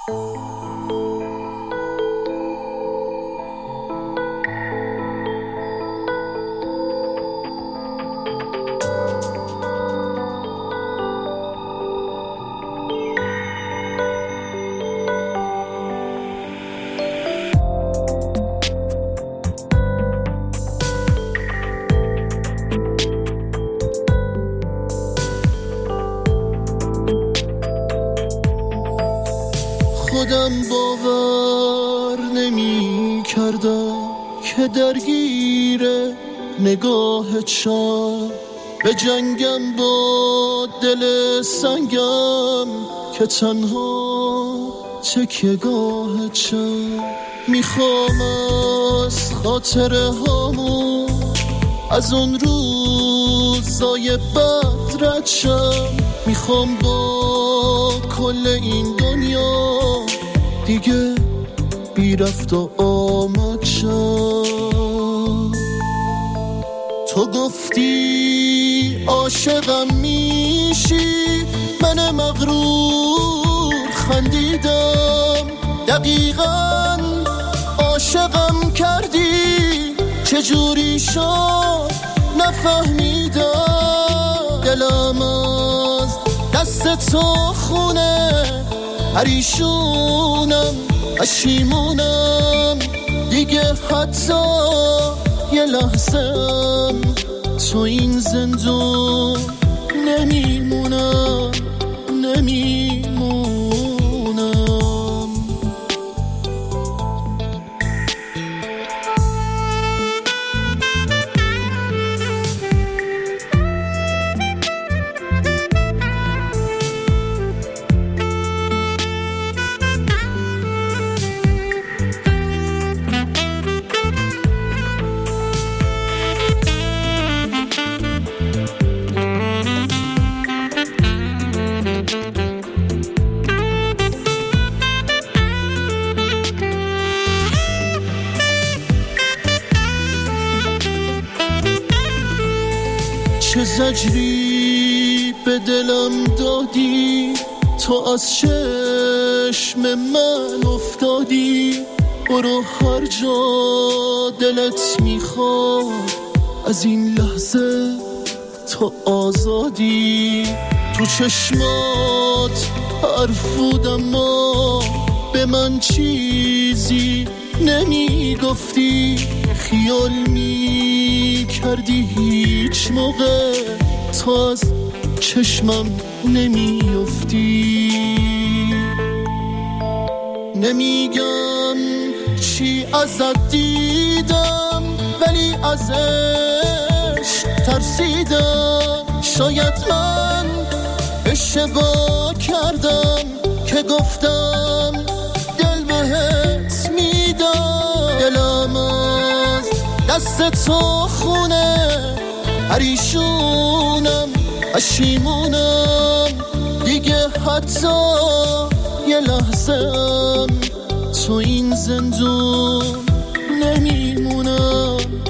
خودم باور نمی کردم که درگیر نگاه چشم به جنگم با دل سنگم که تنها تکیه‌گاه چشم میخوام از خاطره هامون از اون روزای بد رد شم میخوام با کل این دنیا دیگه بی رفت و آمد شم تو گفتی عاشقم میشی من مغرور خندیدم دقیقاً عاشقم کردی چجوری شد نفهمیدم دلم از دست تو خونه پریشونم پشیمونم دیگه حتی یه لحظه‌ام تو این زندون نمیمونم چه زجری به دلم دادی تو از چشم من افتادی برو هر جا دلت میخواد از این لحظه تو آزادی تو چشمات حرفودم ما به من چیزی نمیگفتی خیال میکردی هیچ موقع تو از چشمم نمیافتی نمیگم چی ازت دیدم ولی ازش ترسیدم شاید من اشتباه کردم که گفتم دل بهت میدم دلم از دست تو خونه پریشونم پشیمونم دیگه حتی یه لحظه‌ام تو این زندون نمیمونم